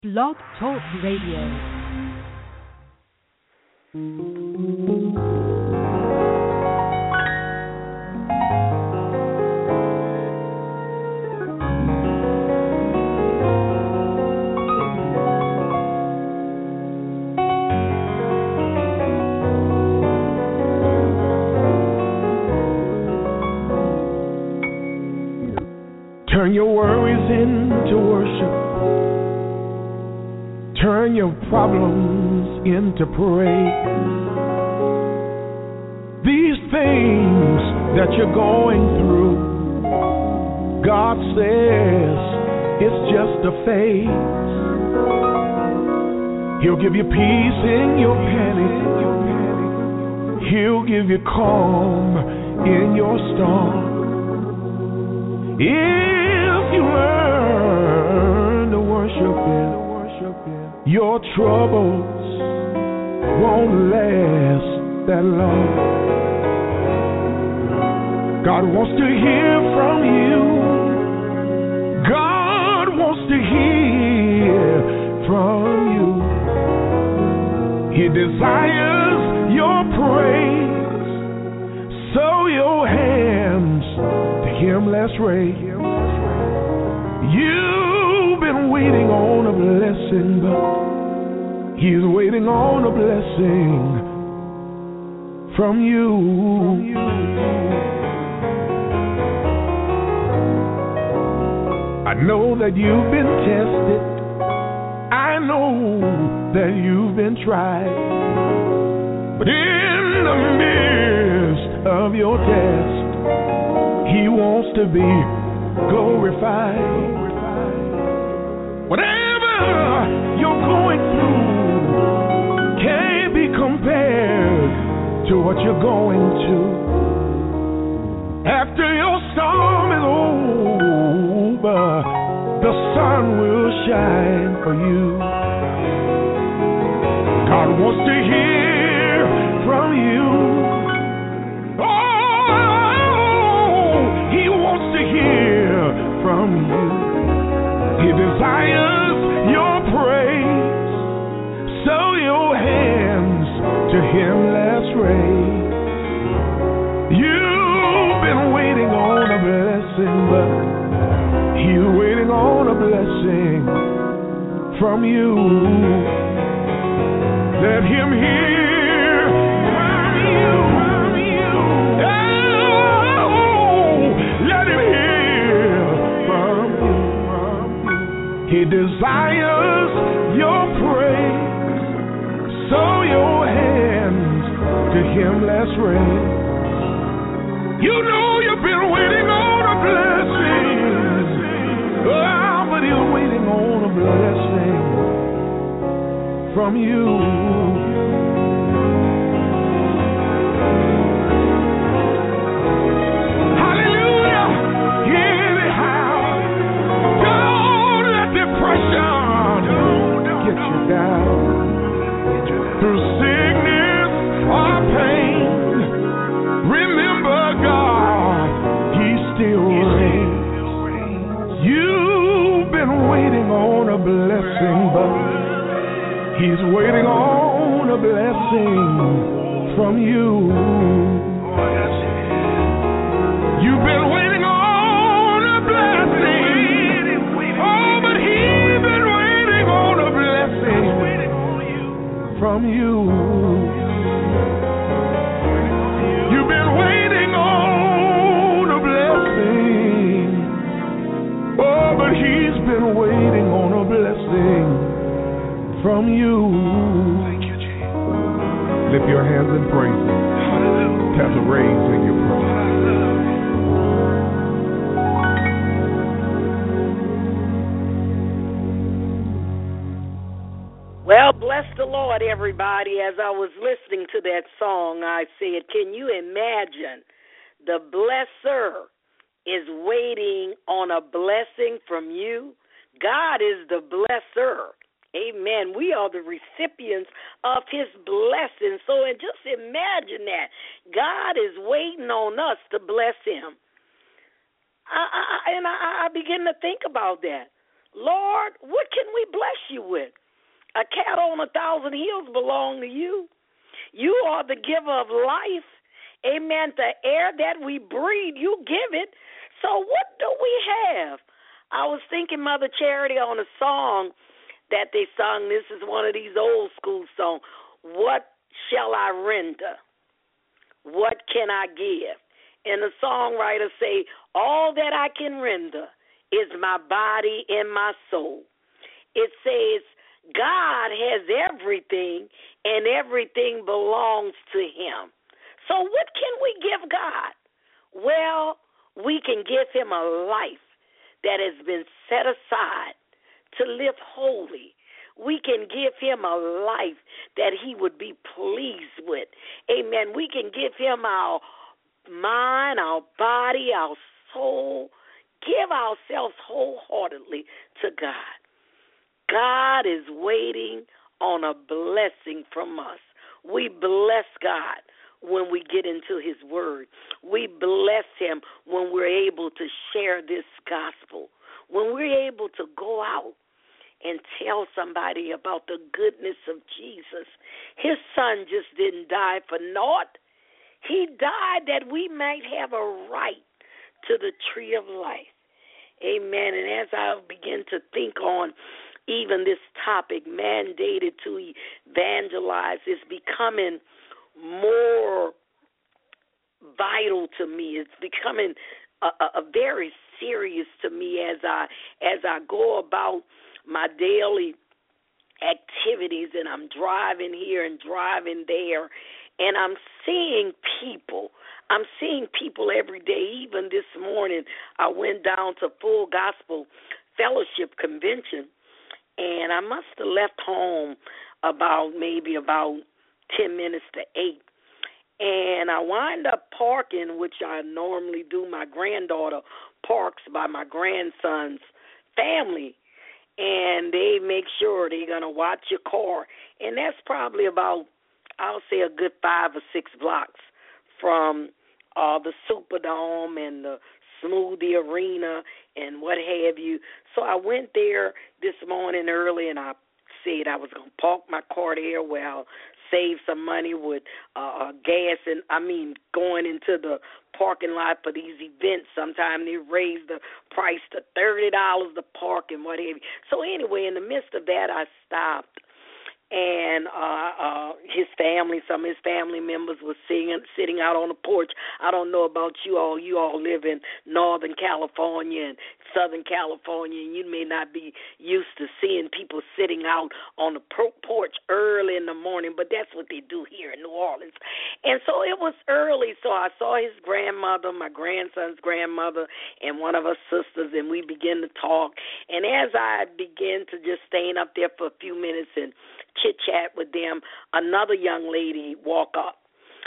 Blog Talk Radio. Turn your worries into worship. Turn your problems into praise. These things that you're going through, God says it's just a phase. He'll give you peace in your panic. He'll give you calm in your storm. If you learn to worship Him, your troubles won't last that long. God wants to hear from you. God wants to hear from you. He desires your praise. So your hands to Him let's raise. You've been waiting on a blessing, but He's waiting on a blessing from you. I know that you've been tested. I know that you've been tried. But in the midst of your test, He wants to be glorified. Whatever you're going through can't be compared to what you're going to. After your storm is over, the sun will shine for you. God wants to hear from you. Oh, He wants to hear from you. He desires your praise. So your hands to Him let's raise. You've been waiting on a blessing, but He's waiting on a blessing from you. Let Him hear from you. Oh, let Him hear from you. He desires your praise. So your hands to Him let's raise. You know you've been waiting on a blessing. Oh, but He's waiting on a blessing from you. Hallelujah. Anyhow, don't let depression get you down. Through sickness or pain, remember God, He still reigns. You've been waiting on a blessing, but He's waiting on a blessing from you. You've been waiting on a blessing. Oh, but He's been waiting on a blessing from you. You've been waiting on a blessing. Oh, but He's been waiting on a blessing from you. Thank you, Jesus. Lift your hands and praise Him. Hallelujah. There's a raise in your praise. Well, bless the Lord, everybody. As I was listening to that song, I said, can you imagine the blesser is waiting on a blessing from you? God is the blesser. Amen. We are the recipients of His blessing. So and just imagine that. God is waiting on us to bless Him. I begin to think about that. Lord, what can we bless you with? A cattle on 1,000 hills belong to you. You are the giver of life. Amen. The air that we breathe, you give it. So what do we have? I was thinking, Mother Charity, on a song that they sung. This is one of these old school songs. What shall I render? What can I give? And the songwriter say, all that I can render is my body and my soul. It says, God has everything, and everything belongs to him. So what can we give God? Well, we can give him a life that has been set aside to live holy. We can give him a life that he would be pleased with. Amen. We can give him our mind, our body, our soul. Give ourselves wholeheartedly to God. God is waiting on a blessing from us. We bless God when we get into his word. We bless him when we're able to share this gospel, when we're able to go out and tell somebody about the goodness of Jesus. His son just didn't die for naught. He died that we might have a right to the tree of life. Amen. And as I begin to think on even this topic, mandated to evangelize, is becoming more vital to me. It's becoming a very serious to me as I go about my daily activities, and I'm driving here and driving there, and I'm seeing people. I'm seeing people every day. Even this morning, I went down to Full Gospel Fellowship Convention, and I must have left home maybe about 10 minutes to 8. And I wind up parking, which I normally do. My granddaughter parks by my grandson's family, and they make sure they're going to watch your car. And that's probably about, I'll say, a good 5 or 6 blocks from the Superdome and the Smoothie Arena and what have you. So I went there this morning early, and I said I was going to park my car there where I'll save some money with gas, and going into the parking lot for these events. Sometimes they raise the price to $30 to park and what have you. So anyway, in the midst of that, I stopped, and some of his family members were sitting out on the porch. I don't know about you all. You all live in Northern California and Southern California, and you may not be used to seeing people sitting out on the porch early in the morning, but that's what they do here in New Orleans. And so it was early, so I saw his grandmother, my grandson's grandmother, and one of her sisters, and we began to talk. And as I began to just staying up there for a few minutes and chit-chat with them, another young lady walked up,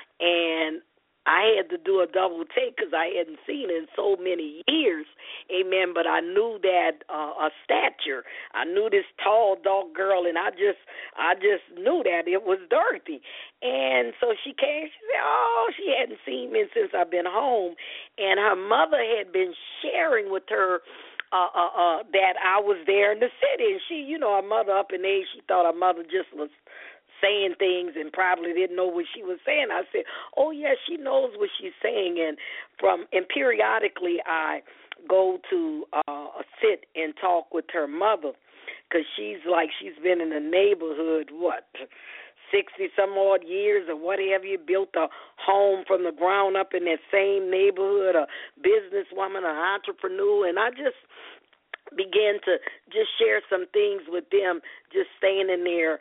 and I had to do a double take because I hadn't seen her in so many years, amen, but I knew that a stature. I knew this tall, dark girl, and I just knew that it was Dorothy. And so she came, she said, she hadn't seen me since I've been home, and her mother had been sharing with her that I was there in the city, and she, her mother up in age, she thought her mother just was saying things and probably didn't know what she was saying. I said, oh, yes, she knows what she's saying. And periodically I go to sit and talk with her mother because she's been in the neighborhood, 60-some-odd years or what have you, built a home from the ground up in that same neighborhood, a businesswoman, an entrepreneur, and I just began to just share some things with them, just standing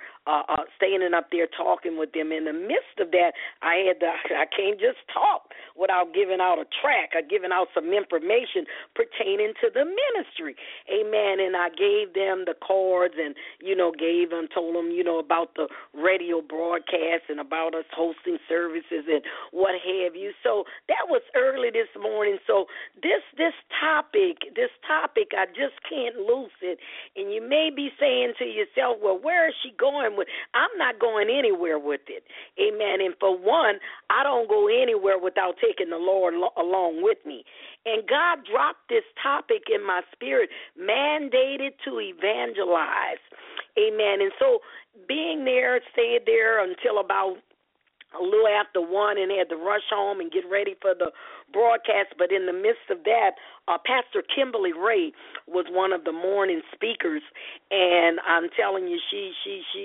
up there talking with them. In the midst of that, I can't just talk without giving out a track or giving out some information pertaining to the ministry. Amen. And I gave them the cards and, told them, about the radio broadcast and about us hosting services and what have you. So that was early this morning. So this topic, I just just can't lose it. And you may be saying to yourself, well, where is she going with? I'm not going anywhere with it. Amen. And for one, I don't go anywhere without taking the Lord along with me. And God dropped this topic in my spirit, mandated to evangelize. Amen. And so being there, stayed there until about a little after 1 and had to rush home and get ready for the broadcast. But in the midst of that, Pastor Kimberly Ray was one of the morning speakers, and I'm telling you, she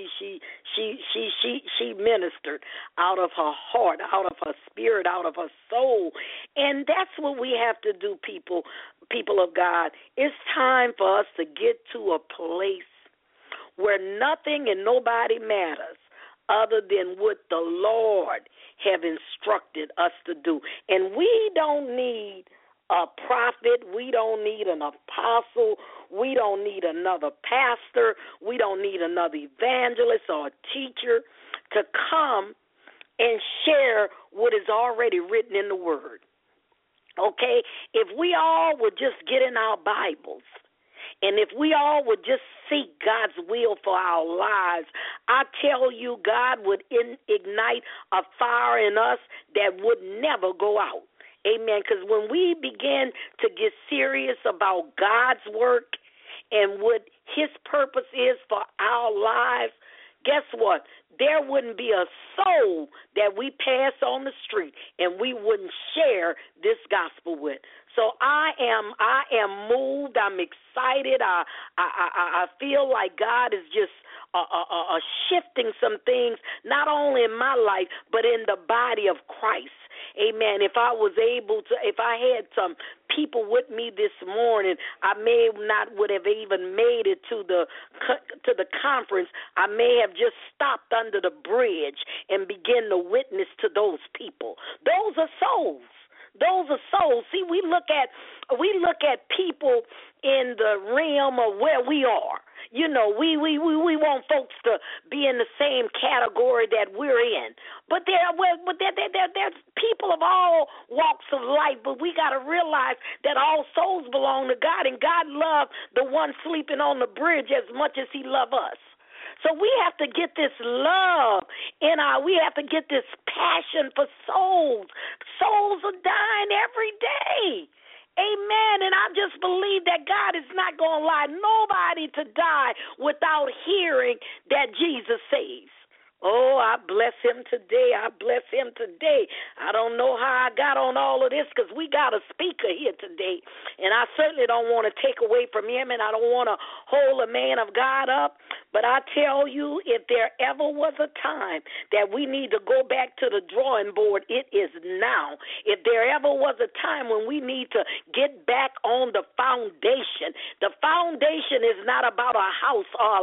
ministered out of her heart, out of her spirit, out of her soul. And that's what we have to do, people of God. It's time for us to get to a place where nothing and nobody matters other than what the Lord have instructed us to do. And we don't need a prophet. We don't need an apostle. We don't need another pastor. We don't need another evangelist or a teacher to come and share what is already written in the Word. Okay? If we all would just get in our Bibles, and if we all would just seek God's will for our lives, I tell you, God would ignite a fire in us that would never go out. Amen. Because when we begin to get serious about God's work and what His purpose is for our lives, guess what? There wouldn't be a soul that we pass on the street and we wouldn't share this gospel with. So I am moved. I'm excited. I feel like God is just shifting some things, not only in my life, but in the body of Christ. Amen. If I had some people with me this morning, I may not would have even made it to the conference. I may have just stopped under the bridge and begin to witness to those people. Those are souls. Those are souls. See, we look at people in the realm of where we are. You know, we want folks to be in the same category that we're in. But there's people of all walks of life, but we got to realize that all souls belong to God, and God loves the one sleeping on the bridge as much as He loves us. So we have to get this love we have to get this passion for souls. Souls are dying every day. Amen. And I just believe that God is not going to allow nobody to die without hearing that Jesus saves. Oh, I bless Him today. I bless Him today. I don't know how I got on all of this because we got a speaker here today, and I certainly don't want to take away from him, and I don't want to hold a man of God up. But I tell you, if there ever was a time that we need to go back to the drawing board, it is now. If there ever was a time when we need to get back on the foundation is not about a house or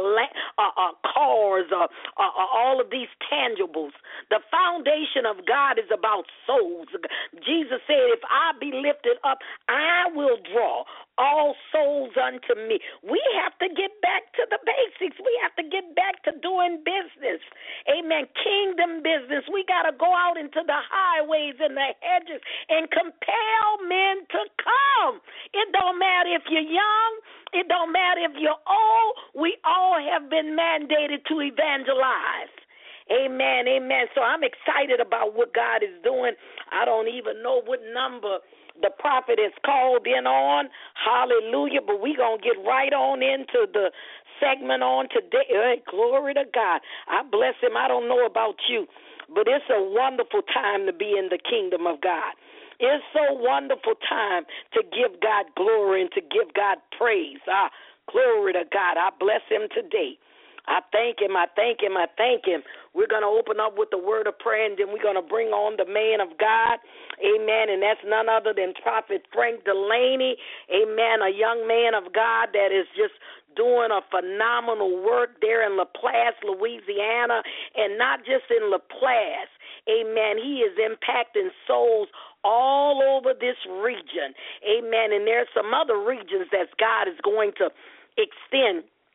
cars or all of these tangibles. The foundation of God is about souls. Jesus said, if I be lifted up, I will draw all souls unto me. We have to get back to the basics. We have to get back to doing business. Amen. Kingdom business. We got to go out into the highways and the hedges and compel men to come. It don't matter if you're young. It don't matter if you're old. We all have been mandated to evangelize. Amen, amen. So I'm excited about what God is doing. I don't even know what number the prophet is called in on. Hallelujah. But we're going to get right on into the segment on today. Hey, glory to God. I bless Him. I don't know about you, but it's a wonderful time to be in the kingdom of God. It's a wonderful time to give God glory and to give God praise. Glory to God. I bless Him today. I thank Him. I thank Him. I thank Him. We're going to open up with the word of prayer, and then we're going to bring on the man of God. Amen. And that's none other than Prophet Frank Delaney. Amen. A young man of God that is just doing a phenomenal work there in LaPlace, Louisiana, and not just in LaPlace. Amen. He is impacting souls all over this region. Amen. And there's some other regions that God is going to extend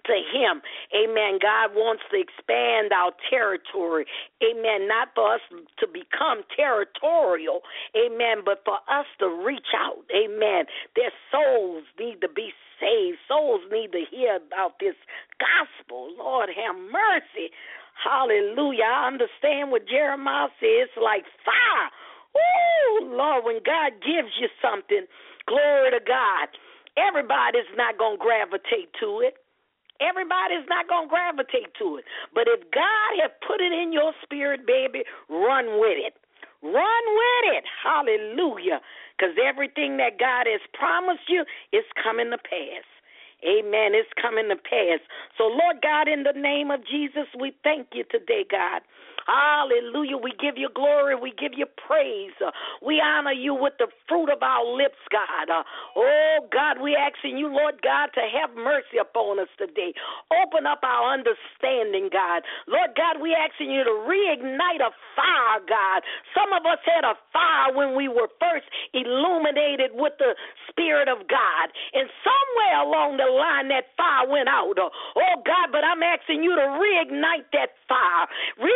to him. Amen. God wants to expand our territory. Amen. Not for us to become territorial. Amen. But for us to reach out. Amen. Their souls need to be saved. Souls need to hear about this gospel. Lord, have mercy. Hallelujah. I understand what Jeremiah says. It's like fire. Ooh, Lord, when God gives you something, glory to God, everybody's not going to gravitate to it. Everybody's not going to gravitate to it. But if God has put it in your spirit, baby, run with it. Run with it. Hallelujah. Because everything that God has promised you is coming to pass. Amen. It's coming to pass. So, Lord God, in the name of Jesus, we thank you today, God. Hallelujah. We give you glory. We give you praise. We honor you with the fruit of our lips, God. Oh, God, we asking you, Lord God, to have mercy upon us today. Open up our understanding, God. Lord God, we asking you to reignite a fire, God. Some of us had a fire when we were first illuminated with the Spirit of God. And somewhere along the line, that fire went out. Oh, God, but I'm asking you to reignite that fire.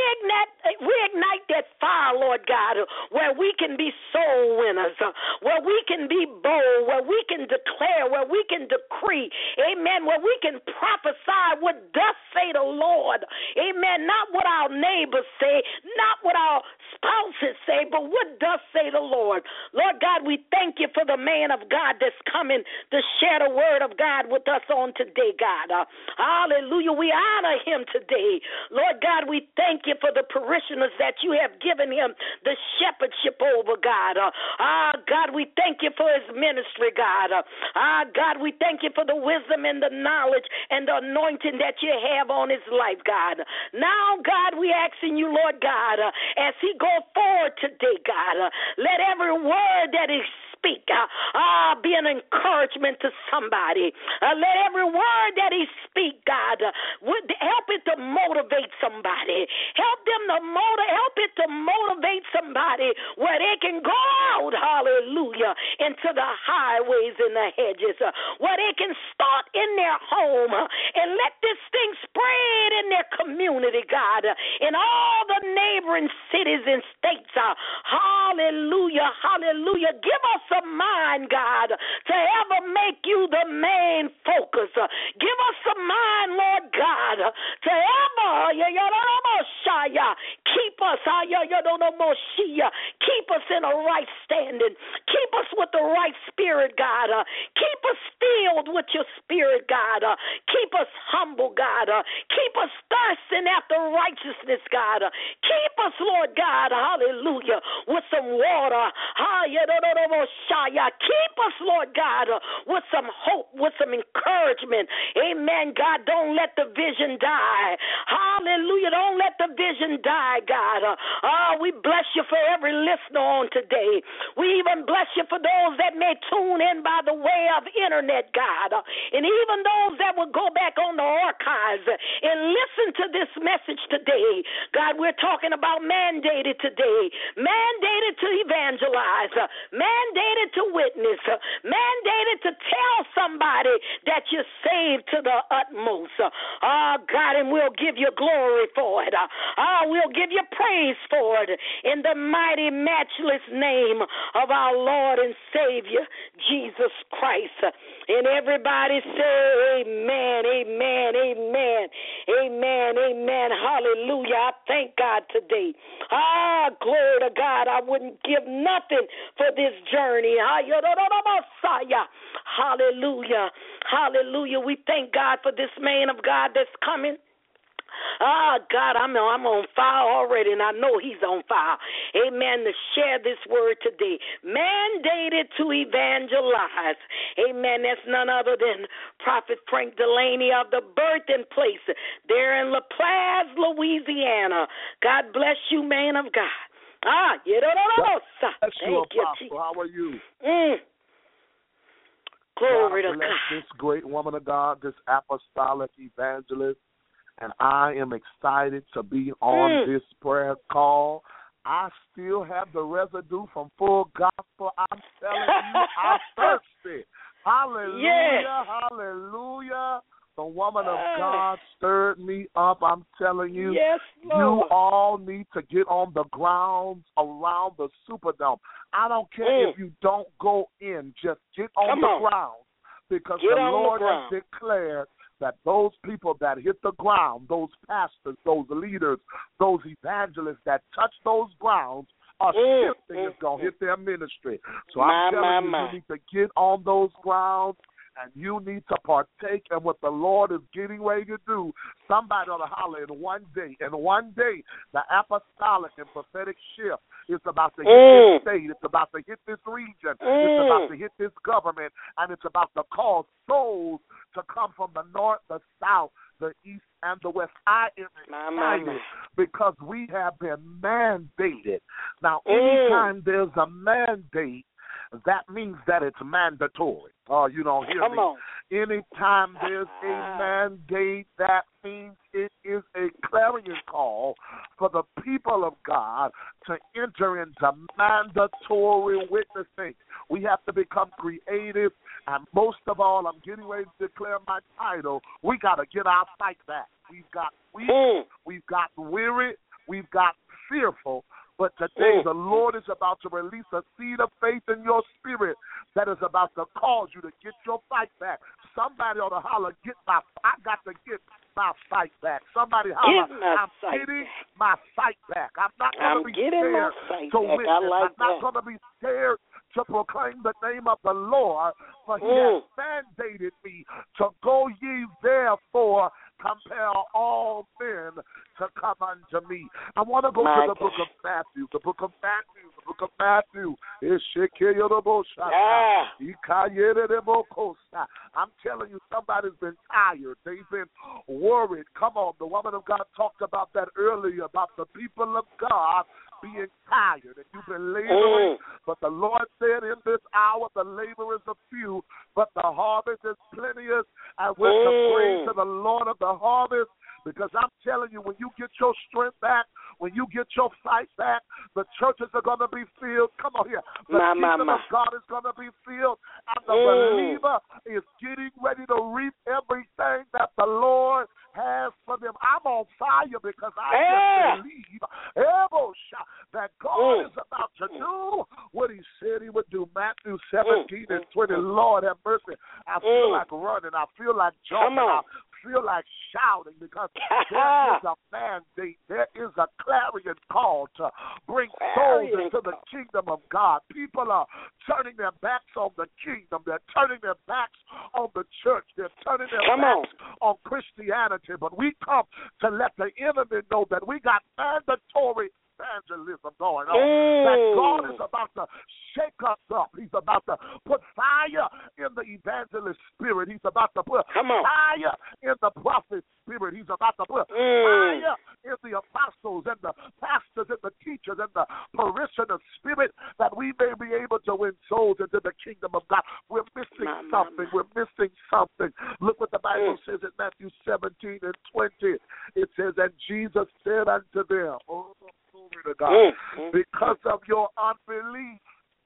Reignite that fire, Lord God, where we can be soul winners, where we can be bold, where we can declare, where we can decree, amen, where we can prophesy what thus say the Lord, amen, not what our neighbors say, not what our spouses say, but what thus say the Lord. Lord God, we thank you for the man of God that's coming to share the word of God with us on today, God. Hallelujah. We honor him today. Lord God, we thank you for the parishioners that you have given him the shepherdship over, God. God, we thank you for his ministry, God. God, we thank you for the wisdom and the knowledge and the anointing that you have on his life, God. Now, God, we asking you, Lord God, as he go forward today, God, let every word that he speak be an encouragement to somebody. Let every word that he speak, God, help it to motivate somebody. Help it to motivate somebody where they can go out, hallelujah, into the highways and the hedges, where they can start in their home and let this thing spread in their community, God, in all the neighboring cities and states. Hallelujah, hallelujah. Give us a mind, God, to ever make you the main focus. Give us a mind, Lord God, to ever keep us in a right standing. Keep us with the right spirit, God. Keep us filled with your spirit, God. Keep us humble, God. Keep us thirsting after righteousness, God. Keep us, Lord God, hallelujah, with some water. Keep us, Lord God, with some hope, with some encouragement. Amen, God. Don't let the vision die. Hallelujah. Don't let the vision die, God. We bless you for every listener on today. We even bless you for those that may tune in by the way of internet, God. And even those that will go back on the archives and listen to this message today. God, we're talking about mandated today. Mandated to evangelize. Mandated to witness. Mandated to tell somebody that you're saved to the utmost. God, and we'll give you glory for it. We'll give you praise for it in the mighty, matchless name of our Lord and Savior, Jesus Christ. And everybody say amen, amen, amen, amen, amen. Hallelujah. I thank God today. Glory to God. I wouldn't give nothing for this journey. Hallelujah. Hallelujah. We thank God for this man of God that's coming. God, I'm on fire already, and I know he's on fire. Amen, to share this word today. Mandated to evangelize. Amen, that's none other than Prophet Frank Delaney of the birthing place there in La Plaza, Louisiana. God bless you, man of God. Thank you, Apostle. How are you? Glory God to bless God. This great woman of God, this apostolic evangelist, and I am excited to be on this prayer call. I still have the residue from full gospel. I'm telling you, I'm thirsty. Hallelujah, hallelujah. the woman of God stirred me up. I'm telling you, yes, Lord. You all need to get on the grounds around the Superdome. I don't care if you don't go in. Just get on the ground, because the Lord has declared that those people that hit the ground, those pastors, those leaders, those evangelists that touch those grounds, a shifting is going to hit their ministry. So I'm telling you, you need to get on those grounds, and you need to partake in what the Lord is getting ready to do. Somebody ought to holler in one day. In one day, the apostolic and prophetic shift is about to hit this state. It's about to hit this region. It's about to hit this government. And it's about to cause souls to come from the north, the south, the east, and the west. I am excited because we have been mandated. Now, anytime there's a mandate, that means that it's mandatory. Oh, you don't hear me. Anytime there's a mandate, that means it is a clarion call for the people of God to enter into mandatory witnessing. We have to become creative, and most of all, I'm getting ready to declare my title. We got to get our fight back. We've got weak, we've got weary, we've got fearful. But today the Lord is about to release a seed of faith in your spirit that is about to cause you to get your fight back. Somebody ought to holler, I got to get my fight back. Somebody holler, I'm getting my fight back. I'm not going to be scared to witness. I'm not going to be scared to proclaim the name of the Lord, for he has mandated me to go ye therefore compel all men to come unto me. I want to go to the book of Matthew. The book of Matthew. I'm telling you, somebody's been tired. They've been worried. Come on, the woman of God talked about that earlier, about the people of God being tired, and you've been laboring, but the Lord said in this hour the laborers are few, but the harvest is plenteous, and we're to pray to the Lord of the harvest, because I'm telling you, when you get your strength back, when you get your fight back, the churches are going to be filled. Come on here. The kingdom of God is going to be filled, and the believer is getting ready to reap everything that the Lord has for them. I'm on fire because I just believe that God is about to do what he said he would do. Matthew 17 and 20. Lord have mercy. I feel like running. I feel like jumping. I feel like shouting because there is a mandate. There is a clarion call to bring souls into the kingdom of God. People are turning their backs on the kingdom. They're turning their backs on the church. They're turning their backs on Christianity. But we come to let the enemy know that we got mandatory evangelism going on. That God is about to shake us up. He's about to put fire in the evangelist spirit. He's about to put fire in the prophet spirit. He's about to put fire in the apostles and the pastors and the teachers and the parishioner spirit, that we may be able to win souls into the kingdom of God. We're missing something. We're missing something. Look what the Bible says in Matthew 17 and 20. It says, and Jesus said unto them, glory to God, because of your unbelief,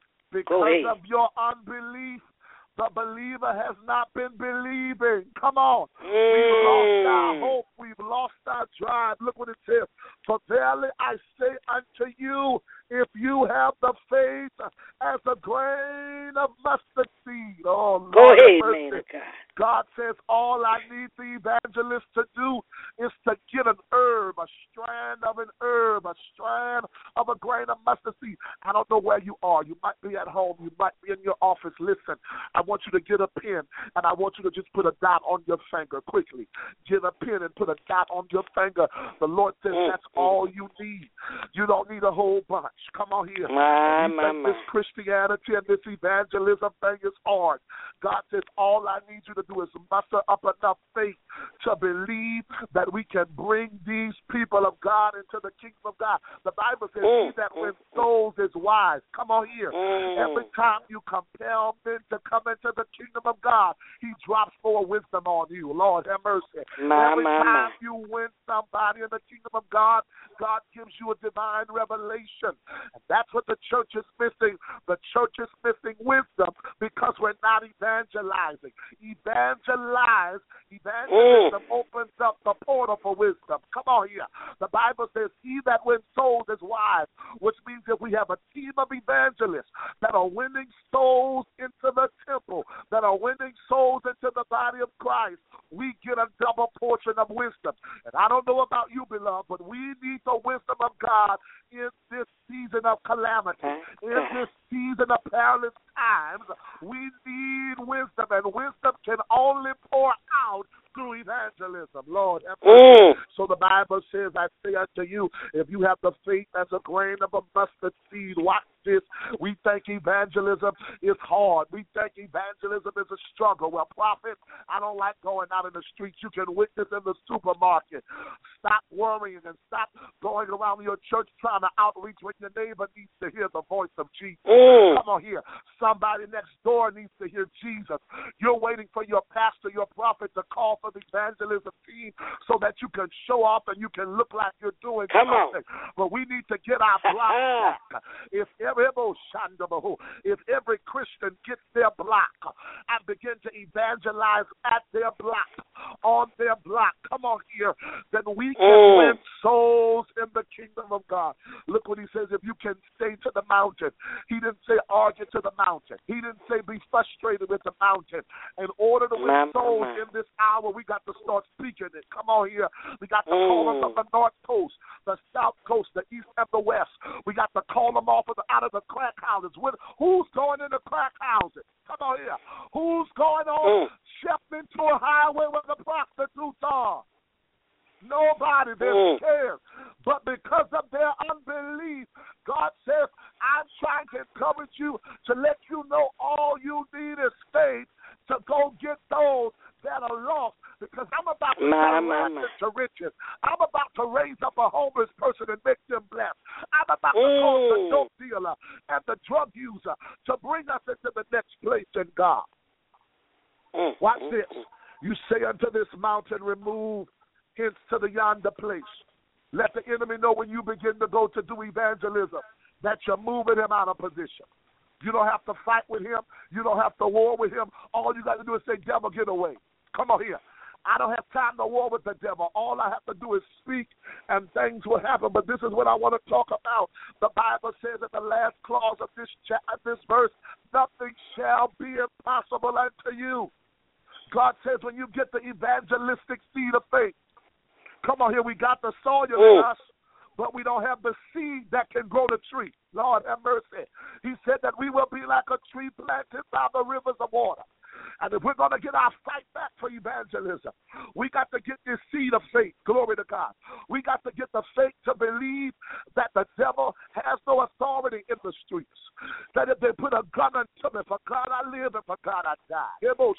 the believer has not been believing. Come on. We've lost our hope. We've lost our drive. Look what it says. For verily I say unto you, if you have the faith as a grain of mustard seed. Oh, Lord, go ahead, man of God. God says all I need the evangelist to do is to get an herb, a strand of an herb, a strand of a grain of mustard seed. I don't know where you are. You might be at home. You might be in your office. Listen, I want you to get a pen, and I want you to just put a dot on your finger quickly. Get a pen and put a dot on your finger. The Lord says that's all you need. You don't need a whole bunch. Come on here. This Christianity and this evangelism thing is hard. God says all I need you to do is muster up enough faith to believe that we can bring these people of God into the kingdom of God. The Bible says he that wins souls is wise. Come on here. Every time you compel men to come into the kingdom of God, he drops more wisdom on you. Lord have mercy. Every time you win somebody in the kingdom of God, God gives you a divine revelation. And that's what the church is missing. The church is missing wisdom because we're not evangelizing. Evangelism opens up the portal for wisdom. Come on here. The Bible says, he that wins souls is wise, which means that we have a team of evangelists that are winning souls into the temple, that are winning souls into the body of Christ, we get a double portion of wisdom. And I don't know about you, beloved, but we need the wisdom of God in this season of calamity, in this season of perilous times. We need wisdom, and wisdom can only pour out through evangelism, Lord. So the Bible says, I say unto you, if you have the faith as a grain of a mustard seed, watch this. We think evangelism is hard. We think evangelism is a struggle. Well, prophet, I don't like going out in the streets. You can witness in the supermarket. Stop worrying and stop going around your church trying to outreach when your neighbor needs to hear the voice of Jesus. Come on here. Somebody next door needs to hear Jesus. You're waiting for your pastor, your prophet to call for the evangelism team so that you can show off and you can look like you're doing something. But we need to get our block back. If every Christian gets their block and begin to evangelize at their block, on their block, come on here, then we can win souls in the kingdom of God. Look what he says, if you can say to the mountain. He didn't say argue to the mountain. He didn't say be frustrated with the mountain. In order to win souls in this hour, we got to start speaking it. Come on here. We got to call them from the north coast, the south coast, the east and the west. We got to call them off out of the crack houses. Who's going in the crack houses? Come on here. Who's going on stepping to a highway where the prostitutes are? Nobody. They're scared. But because of their unbelief, God says, I'm trying to encourage you to let you know all you need is faith to go get those that are lost, because I'm about to turn rags into riches. I'm about to raise up a homeless person and make them blessed. I'm about to call the dope dealer and the drug user to bring us into the next place in God. Watch this. You say unto this mountain, remove hence to the yonder place. Let the enemy know when you begin to go to do evangelism that you're moving him out of position. You don't have to fight with him. You don't have to war with him. All you got to do is say, devil, get away. Come on here. I don't have time to war with the devil. All I have to do is speak and things will happen. But this is what I want to talk about. The Bible says in the last clause of this verse, nothing shall be impossible unto you. God says when you get the evangelistic seed of faith, come on here, we got the soil in us, but we don't have the seed that can grow the tree. Lord have mercy. He said that we will be like a tree planted by the rivers of water. And if we're going to get our fight back for evangelism, we got to get this seed of faith. Glory to God. We got to get the faith to believe that the devil has no authority in the streets. That if they put a gun unto me, for God I live and for God I die.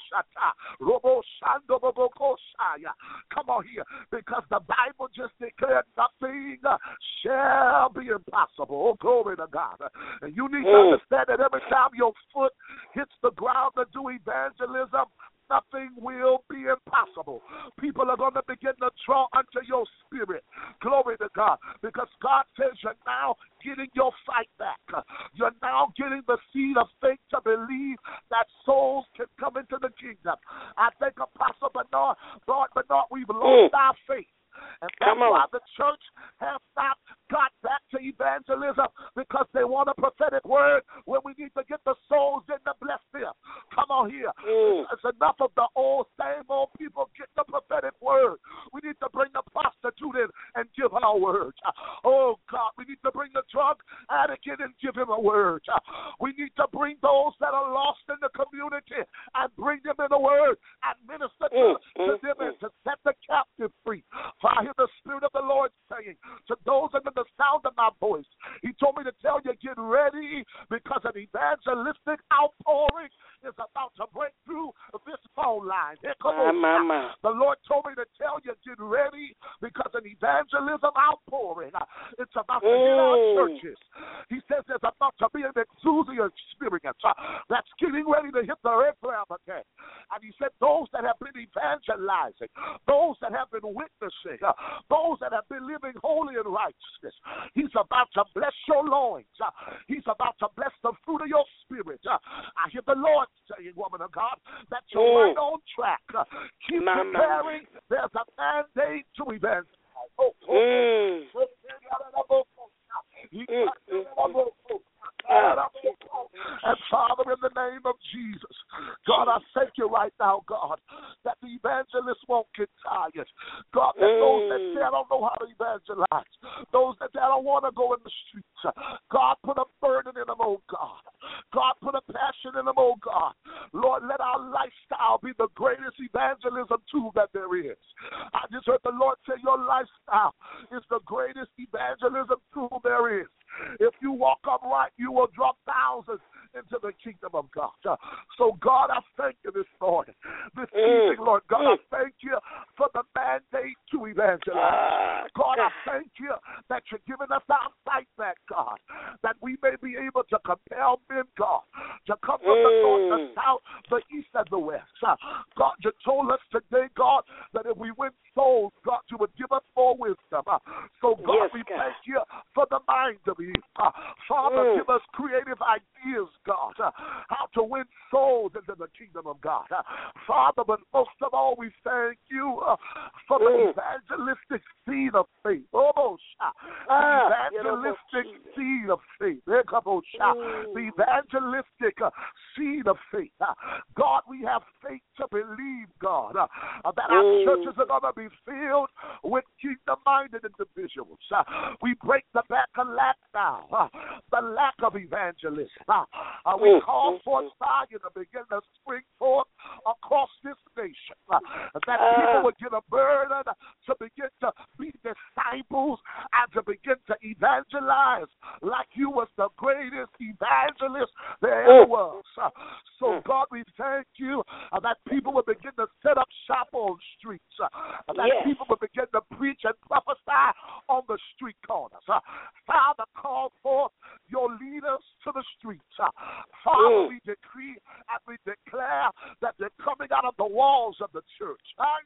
Come on here. Because the Bible just declared nothing shall be impossible. Oh, glory to God. And you need to understand that every time your foot hits the ground to do evangelism, nothing will be impossible. People are going to begin to draw unto your spirit. Glory to God. Because God says you're now getting your fight back. You're now getting the seed of faith to believe that souls can come into the kingdom. I think Apostle Bernard, Lord Bernard, we've lost our faith. And that's why the church has not got back to evangelism, because they want a prophetic word when we need to get the souls in to bless them. Come on here. It's enough of the same old people getting the prophetic word. We need to bring the prostitute in and give her a word. Oh, God, we need to bring the drug addict in and give him a word. We need to bring those that are lost in the community and bring them in a word and minister to them and to set the captive free. For I hear the Spirit of the Lord saying to those under the sound of my voice, he told me to tell you, get ready, because an evangelistic outpouring is about to break through this phone line. The Lord told me to tell you, get ready, because an evangelism outpouring, it's about to hit our churches. He says there's about to be an exousia experience that's getting ready to hit the earth realm again. And he said those that have been evangelizing, those that have been witnessing, those that have been living holy and righteousness, he's about to bless your loins. He's about to bless the fruit of your spirit. I hear the Lord saying, woman of God, that you're right on track. Keep preparing. There's a mandate to evangelize. And Father, in the name of Jesus, God, I thank you right now, God, that the evangelists won't get tired. God, that those that say I don't know how to evangelize, those that say I don't want to go in the streets, God, put a burden in them, oh God. God, put a passion in them, oh God. Lord, let our lifestyle be the greatest evangelism tool that there is. I just heard the Lord say your lifestyle is the greatest evangelism tool there is. If you walk upright, you will draw thousands into the kingdom of God. So, God, I thank you this morning. This evening, Lord God, I thank you for the mandate to evangelize. God, I thank you that you're giving us our sight back, God, that we may be able to compel men, God, to come from the north, the south, the east, and the west. God, you told us today, God, that if we win souls, God, you would give us more wisdom. So, God, we thank you for the mind of you. Father, give us creative ideas, God, how to win souls into the kingdom of God. Father, but most of all, we thank you for the evangelistic seed of faith. Evangelistic seed of faith. The evangelistic seed of faith. God, we have faith to believe, God, that our churches are going to be filled with kingdom-minded individuals. We break the back of lack now, the lack of evangelism. We call forth fire to begin to spring forth across this nation, that people would get a burden to begin to be disciples and to begin to evangelize like you was the greatest evangelist there ever was. So, God, we thank you that people will begin to set up shop on streets, that people will begin to preach and prophesy on the street corners. Father, call forth your leaders to the streets. Father, we decree and we declare that they're coming out of the walls of the church.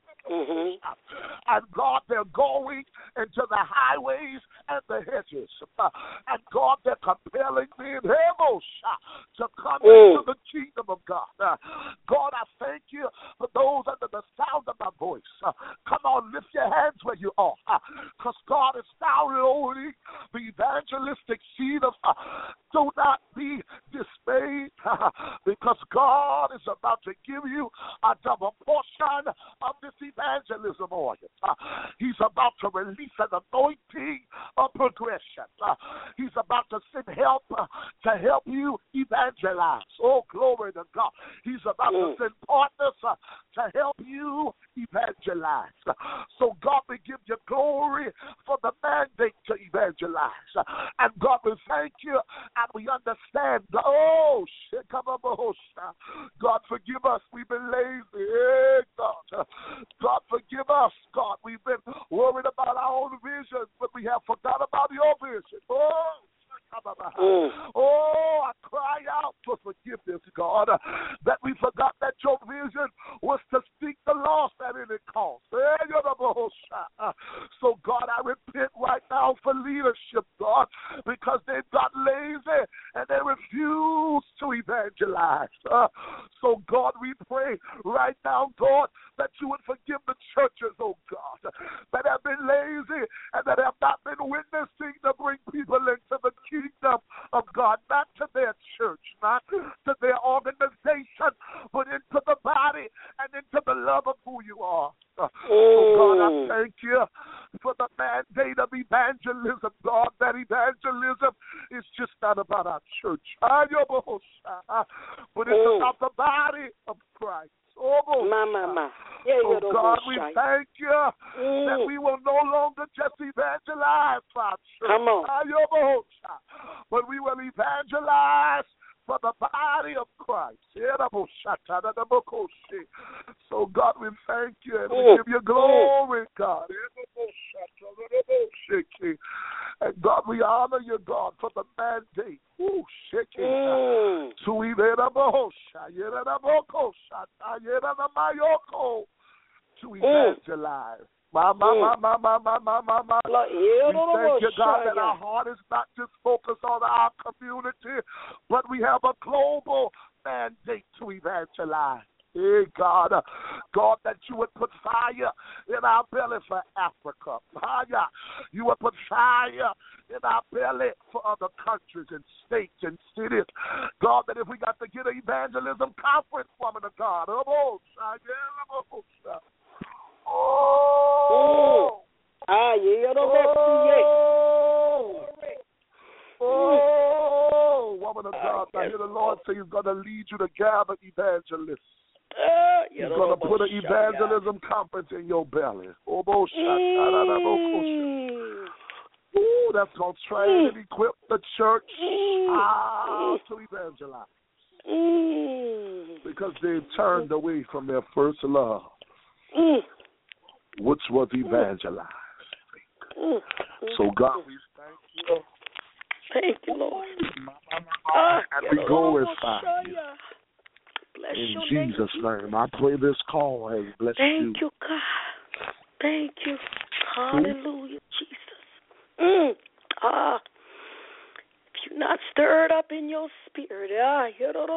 And God, they're going into the highways and the hedges. And God, they're compelling men to come into the kingdom of God. God, I thank you for those under the sound of my voice. Come on, lift your hands where you are. Because God is now loading the evangelistic seed of do not be dismayed, because God is about to give you a double portion of this evangelism oil. He's about to release an anointing of progression. He's about to send help to help you evangelize. Oh, glory to God. He's about to send partners to help you evangelize. So, God, we give you glory for the mandate to evangelize. And, God, we thank you and we understand. Oh, shit, come on, God, forgive us. We've been lazy. Hey, God. God, forgive us. God, we've been worried about our own vision, but we have forgot about your vision. Oh, I cry out for forgiveness, God, that we forgot that your vision was to seek the lost at any cost. So, God, I repent right now for leadership, God, because they've got lazy and they refuse to evangelize. So, God, we pray right now, God, that you would forgive the churches, oh God, that have been lazy and that have not been witnessing to bring people into the kingdom of God, not to their church, not to their organization, but into the body and into the love of who you are. So, God, I thank you for the mandate of evangelism, God, that evangelism is just not about our church, but it's about the body of Christ. Oh, God, we thank you that we will no longer just evangelize for our church. Come on. But we will evangelize for the body of Christ. So, God, we thank you and we give you glory, God. And, God, God, we honor you, God, for the mandate. Ooh, shaking. To evangelize. My. We thank you, God, that our heart is not just focused on our community, but we have a global mandate to evangelize. Hey, God, that you would put fire in our belly for Africa. Fire. You would put fire in our belly for other countries and states and cities. God, that if we got to get an evangelism conference, woman of God. Oh. Woman of God, I hear the Lord say He's going to lead you to gather evangelists. He's going to put an evangelism conference in your belly. That's going to train and equip the church to evangelize. Because they've turned away from their first love, which was evangelized. So, God, we thank you. Thank you, Lord. And we glorify you. In Jesus' name, I pray this call has blessed you. Thank you, God. Thank you. Hallelujah, Jesus. If you're not stirred up in your spirit, I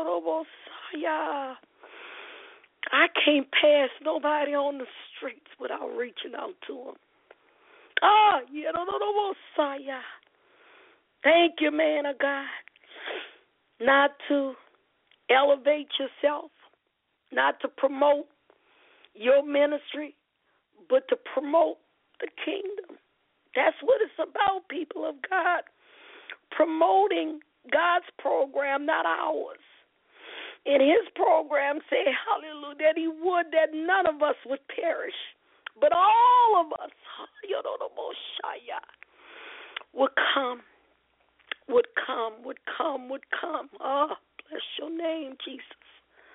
can't pass nobody on the streets without reaching out to them. Thank you, man of God. Not to elevate yourself, not to promote your ministry, but to promote the kingdom. That's what it's about, people of God. Promoting God's program, not ours. And His program say, hallelujah, that He would that none of us would perish, but all of us would come. Oh, bless your name, Jesus.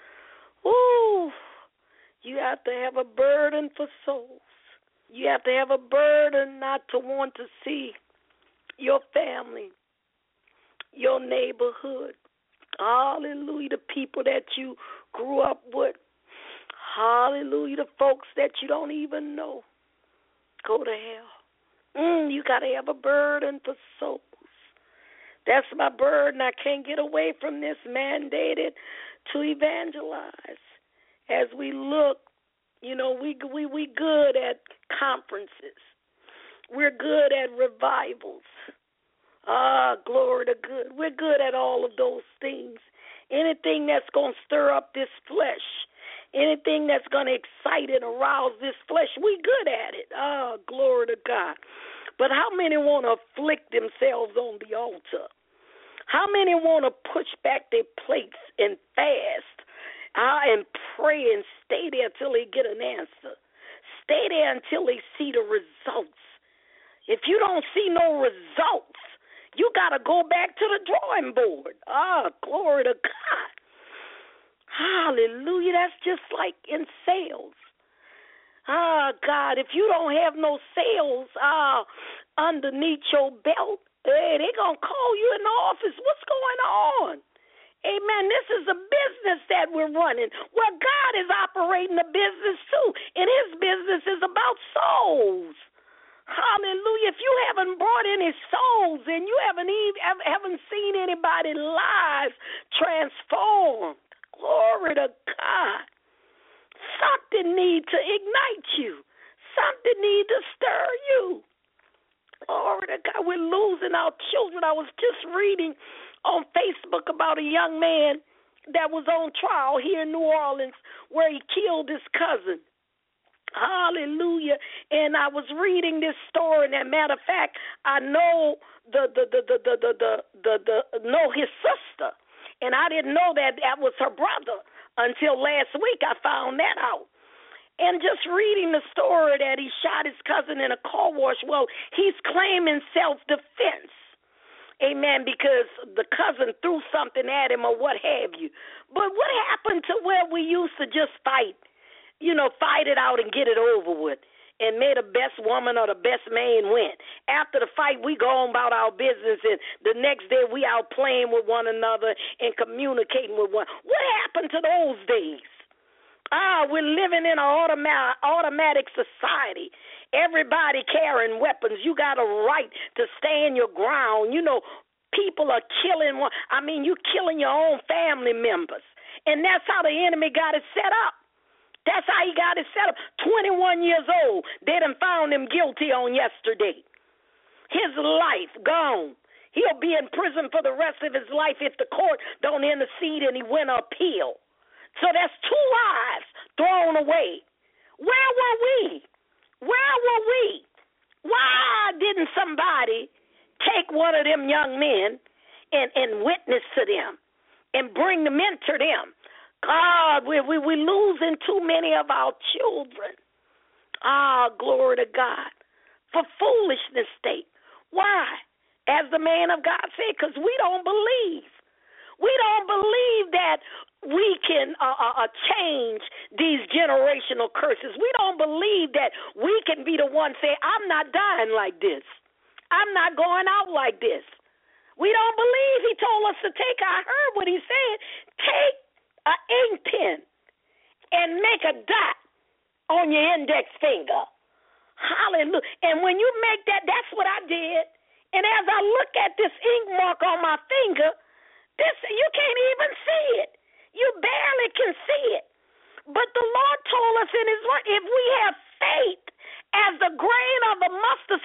Ooh, you have to have a burden for souls. You have to have a burden not to want to see your family, your neighborhood. Hallelujah, the people that you grew up with. Hallelujah, the folks that you don't even know go to hell. You got to have a burden for souls. That's my burden. I can't get away from this, mandated to evangelize. As we look, we good at conferences. We're good at revivals. Glory to good. We're good at all of those things. Anything that's going to stir up this flesh, anything that's going to excite and arouse this flesh, we good at it. Glory to God. But how many want to afflict themselves on the altar? How many want to push back their plates and fast and pray and stay there till they get an answer? Stay there until they see the results. If you don't see no results, you got to go back to the drawing board. Glory to God. Hallelujah. That's just like in sales. God, if you don't have no sales underneath your belt, they're going to call you in the office. What's going on? Amen. This is a business that we're running. Well, God is operating a business too, and His business is about souls. Hallelujah. If you haven't brought any souls and you haven't seen anybody's lives transformed, glory to God, something needs to ignite you. Something needs to stir you. Glory to God, we're losing our children. I was just reading on Facebook about a young man that was on trial here in New Orleans where he killed his cousin. Hallelujah. And I was reading this story, and as a matter of fact, I know know his sister, and I didn't know that was her brother until last week. I found that out. And just reading the story that he shot his cousin in a car wash, well, he's claiming self-defense. Amen, because the cousin threw something at him or what have you. But what happened to where we used to just fight? Fight it out and get it over with. and may the best woman or the best man win. After the fight, we go on about our business, and the next day we out playing with one another and communicating with one. What happened to those days? We're living in an automatic society. Everybody carrying weapons. You got a right to stand your ground. You know, people are killing one. I mean, you killing your own family members. And that's how the enemy got it set up. That's how he got it set up. 21 years old. They done found him guilty on yesterday. His life gone. He'll be in prison for the rest of his life if the court don't intercede and he win an appeal. So that's 2 lives thrown away. Where were we? Where were we? Why didn't somebody take one of them young men and witness to them and bring them into them? God, we're losing too many of our children. Glory to God. For foolishness' sake. Why? As the man of God said, because we don't believe. We don't believe that we can change these generational curses. We don't believe that we can be the one saying, I'm not dying like this. I'm not going out like this. We don't believe he told us to take, I heard what he said, take an ink pen and make a dot on your index finger. Hallelujah. And when you make that, that's what I did. And as I look at this ink mark on my finger, you can't even see it. You barely can see it. But the Lord told us in his word, if we have faith as the grain of the mustard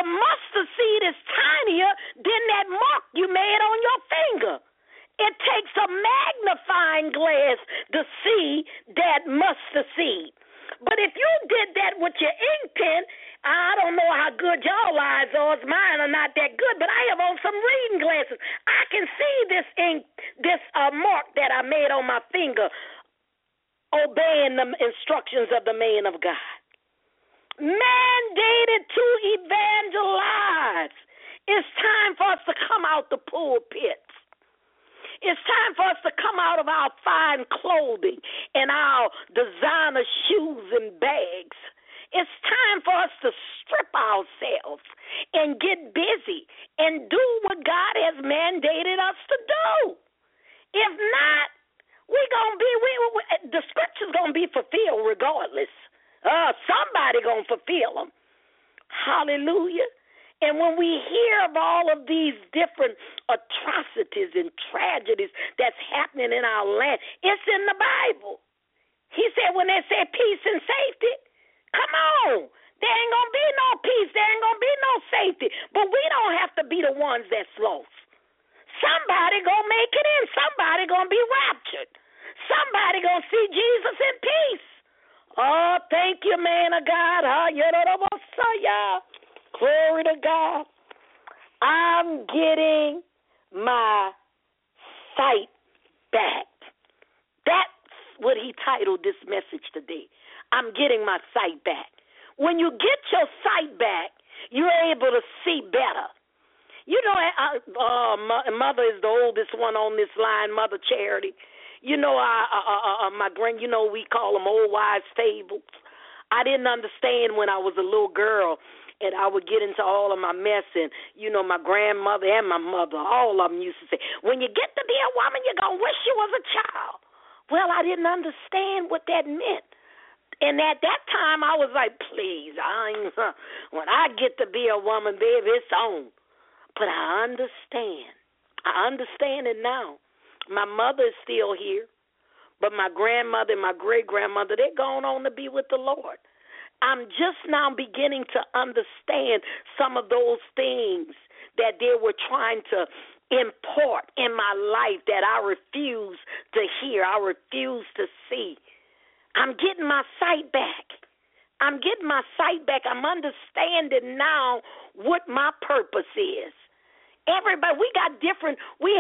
seed is tinier than that mark you made on your finger. It takes a magnifying glass to see that mustard seed. But if you did that with your ink pen, I don't know how good y'all eyes are. Mine are not that good, but I have on some reading glasses. I can see this ink, this mark that I made on my finger, obeying the instructions of the man of God. Mandated to evangelize. It's time for us to come out the pulpits. It's time for us to come out of our fine clothing and our designer shoes and bags. It's time for us to strip ourselves and get busy and do what God has mandated us to do. If not, the scripture's going to be fulfilled regardless. Somebody going to fulfill them. Hallelujah. And when we hear of all of these different atrocities and tragedies that's happening in our land, it's in the Bible. He said when they said peace and safety, come on. There ain't going to be no peace. There ain't going to be no safety. But we don't have to be the ones that's lost. Somebody going to make it in. Somebody going to be raptured. Somebody going to see Jesus in peace. Oh, thank you, man of God. Glory to God. I'm getting my sight back. That's what he titled this message today. I'm getting my sight back. When you get your sight back, you're able to see better. You know, Mother is the oldest one on this line, Mother Charity. You know, my grand, you know, we call them old wives' fables. I didn't understand when I was a little girl, and I would get into all of my mess, and, you know, my grandmother and my mother, all of them used to say, when you get to be a woman, you're going to wish you was a child. Well, I didn't understand what that meant. And at that time, I was like, please, when I get to be a woman, baby, it's on. But I understand. I understand it now. My mother is still here, but my grandmother and my great-grandmother, they're going on to be with the Lord. I'm just now beginning to understand some of those things that they were trying to import in my life that I refuse to hear, I refuse to see. I'm getting my sight back. I'm getting my sight back. I'm understanding now what my purpose is. Everybody, we have, we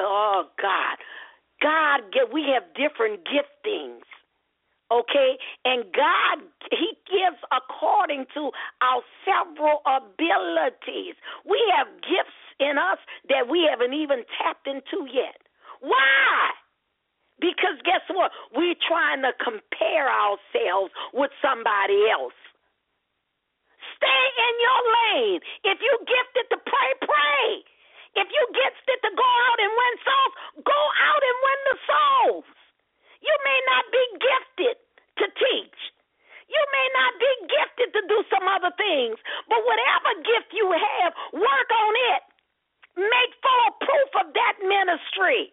have different giftings, okay? And God, he gives according to our several abilities. We have gifts in us that we haven't even tapped into yet. Why? Because guess what? We're trying to compare ourselves with somebody else. Stay in your lane. If you gifted to pray, pray. If you gifted to go out and win souls, go out and win the souls. You may not be gifted to teach. You may not be gifted to do some other things, but whatever gift you have, work on it. Make full proof of that ministry.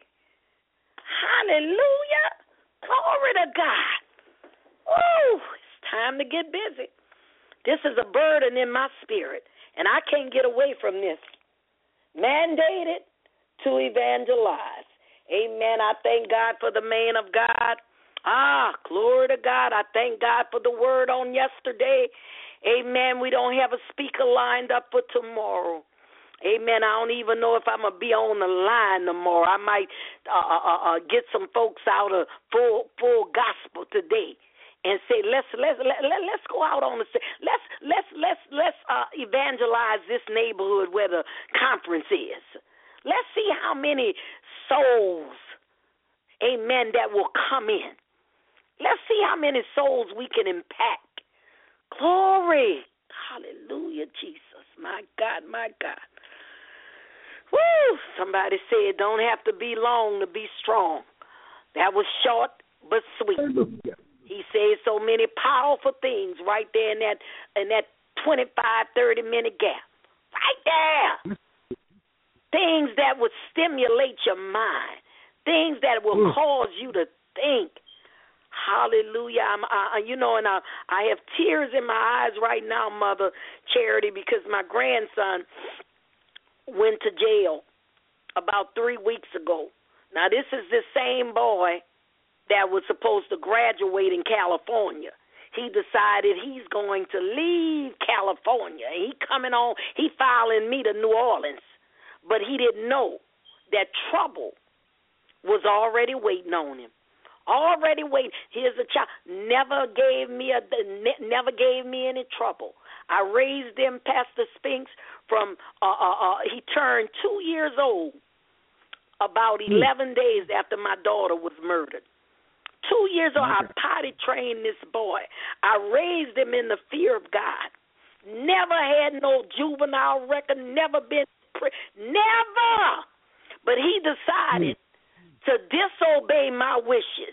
Hallelujah. Glory to God. Oh, it's time to get busy. This is a burden in my spirit, and I can't get away from this. Mandated to evangelize. Amen. I thank God for the man of God. Glory to God. I thank God for the word on yesterday. Amen. We don't have a speaker lined up for tomorrow. Amen. I don't even know if I'm going to be on the line tomorrow. I might get some folks out of full gospel today and say, let's go out on the let's evangelize this neighborhood where the conference is. Let's see how many souls, amen, that will come in. Let's see how many souls we can impact. Glory. Hallelujah, Jesus. My God, my God. Woo! Somebody said, don't have to be long to be strong. That was short but sweet. Hallelujah. He said so many powerful things right there in that 25, 30-minute gap. Right there. Things that would stimulate your mind. Things that will cause you to think. Hallelujah. I have tears in my eyes right now, Mother Charity, because my grandson went to jail about 3 weeks ago. Now, this is the same boy that was supposed to graduate in California. He decided he's going to leave California. He following me to New Orleans. But he didn't know that trouble was already waiting on him. Already waiting. Here's a child. Never gave me any trouble. I raised him, Pastor Spinks, from he turned 2 years old about 11 days after my daughter was murdered. 2 years old, I potty trained this boy. I raised him in the fear of God. Never had no juvenile record, never been, never. But he decided to disobey my wishes.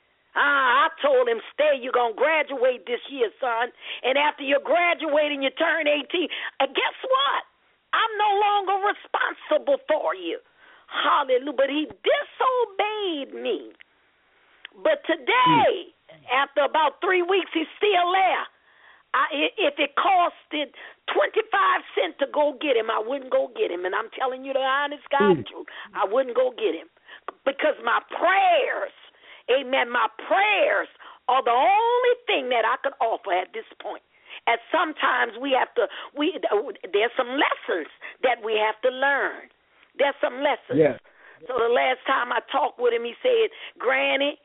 I told him, stay, you're going to graduate this year, son. And after you're graduating, you turn 18. Guess what? I'm no longer responsible for you. Hallelujah. But he disobeyed me. But today, after about 3 weeks, he's still there. If it costed 25 cents to go get him, I wouldn't go get him. And I'm telling you the honest God truth, I wouldn't go get him. Because my prayers, amen, my prayers are the only thing that I could offer at this point. And sometimes there's some lessons that we have to learn. There's some lessons. Yeah. So the last time I talked with him, he said, Granny,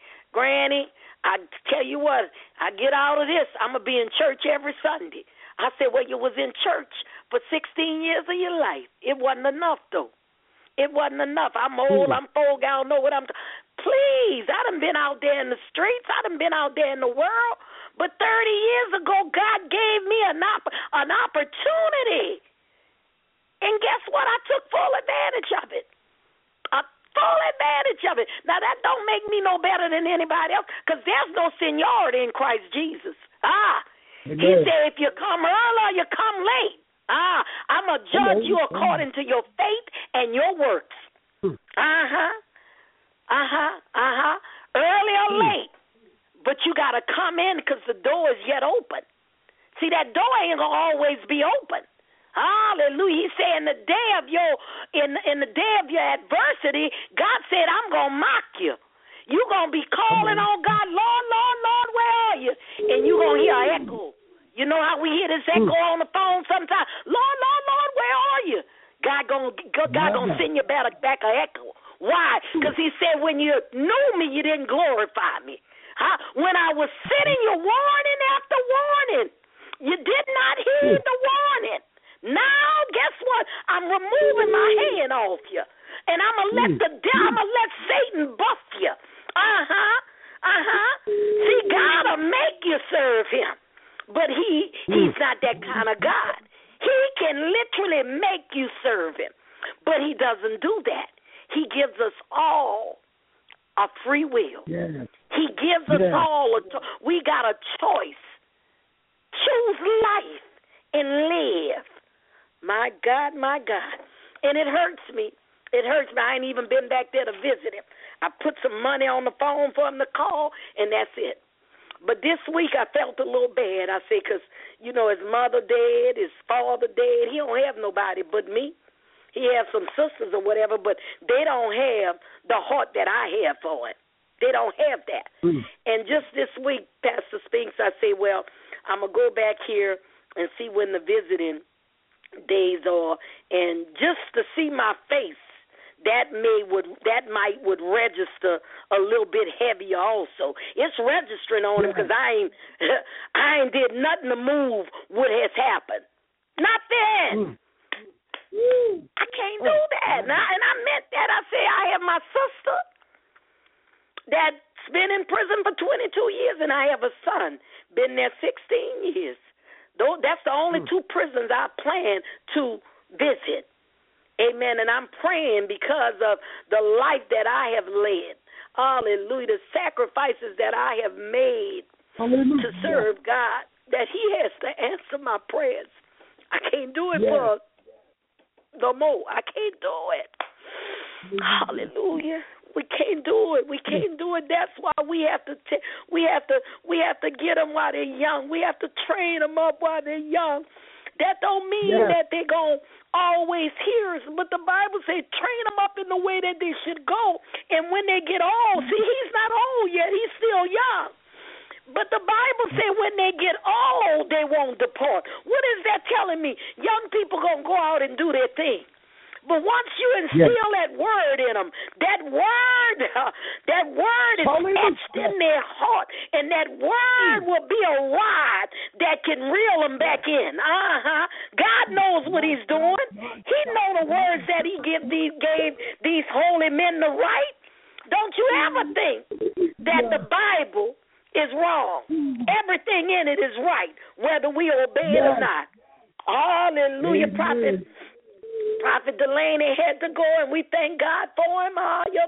I tell you what, I get out of this, I'm going to be in church every Sunday. I said, well, you was in church for 16 years of your life. It wasn't enough, though. It wasn't enough. I'm old, I'm folk, I don't know what I'm Please, I done been out there in the streets. I done been out there in the world. But 30 years ago, God gave me an opportunity. And guess what? I took full advantage of it. Full advantage of it. Now, that don't make me no better than anybody else because there's no seniority in Christ Jesus. He said if you come early or you come late, I'm going to judge you according to your faith and your works. Early or late. But you got to come in because the door is yet open. See, that door ain't going to always be open. Hallelujah. He said in the day of your adversity, God said, I'm going to mock you. You're going to be calling on God, Lord, Lord, Lord, where are you? And you're going to hear an echo. You know how we hear this echo on the phone sometimes? Lord, Lord, Lord, where are you? God gonna send you back an echo. Why? Because he said when you knew me, you didn't glorify me. When I was sending you warning after warning, you did not heed the warning. Now, guess what? I'm removing my hand off you. And I'm going to let Satan buff you. See, God will make you serve him. But he's not that kind of God. He can literally make you serve him, but he doesn't do that. He gives us all a free will. Yes. He gives us all we got a choice. Choose life and live. My God, my God. And it hurts me. It hurts me. I ain't even been back there to visit him. I put some money on the phone for him to call, and that's it. But this week I felt a little bad. I say, because, his mother dead, his father dead. He don't have nobody but me. He has some sisters or whatever, but they don't have the heart that I have for it. They don't have that. And just this week, Pastor Spinks, I say, well, I'm going to go back here and see when the visiting days are, and just to see my face, that might register a little bit heavier also. It's registering on him because I ain't did nothing to move what has happened. Nothing. I can't do that. And I meant that. I say I have my sister that's been in prison for 22 years, and I have a son been there 16 years. That's the only two prisons I plan to visit. Amen. And I'm praying because of the life that I have led. Hallelujah. The sacrifices that I have made to serve God, that he has to answer my prayers. I can't do it for no more. I can't do it. Hallelujah. We can't do it. We can't do it. That's why we have to get them while they're young. We have to train them up while they're young. That don't mean that they're going to always hear us, but the Bible says train them up in the way that they should go. And when they get old, see, he's not old yet. He's still young. But the Bible says when they get old, they won't depart. What is that telling me? Young people going to go out and do their thing. But once you instill that word in them, that word is etched in their heart, and that word will be a rod that can reel them back in. God knows what he's doing. He knows the words that he gave these holy men to write. Don't you ever think that the Bible is wrong. Everything in it is right, whether we obey it or not. Hallelujah, Prophet Delaney had to go, and we thank God for him.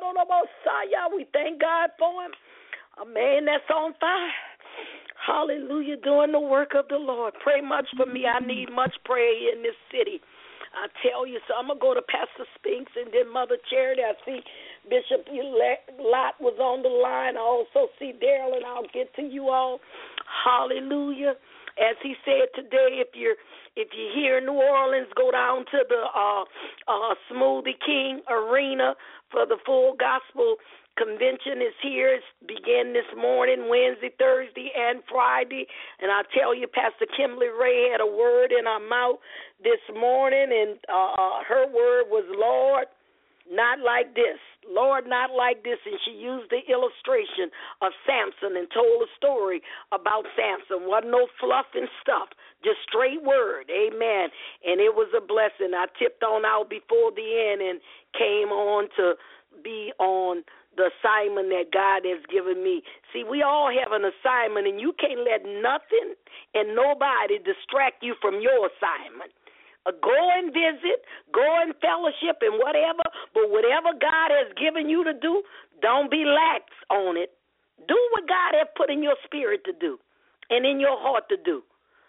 We thank God for him. A man that's on fire. Hallelujah, doing the work of the Lord. Pray much for me. I need much prayer in this city. I tell you, so I'm going to go to Pastor Spinks and then Mother Charity. I see Bishop Lott was on the line. I also see Daryl, and I'll get to you all. Hallelujah. As he said today, if you're here in New Orleans, go down to the Smoothie King Arena for the Full Gospel Convention is here. It's began this morning, Wednesday, Thursday, and Friday. And I tell you, Pastor Kimberly Ray had a word in her mouth this morning, and her word was, Lord, not like this. Lord, not like this. And she used the illustration of Samson and told a story about Samson. Wasn't no fluff and stuff, just straight word. Amen. And it was a blessing. I tipped on out before the end and came on to be on the assignment that God has given me. See, we all have an assignment, and you can't let nothing and nobody distract you from your assignment. Go and visit, go and fellowship and whatever, but whatever God has given you to do, don't be lax on it. Do what God has put in your spirit to do and in your heart to do.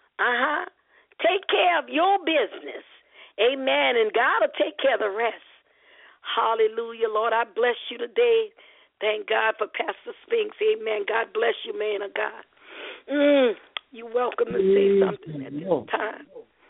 Take care of your business. Amen. And God will take care of the rest. Hallelujah, Lord. I bless you today. Thank God for Pastor Spinks. Amen. God bless you, man of God. You're welcome to say something at this time.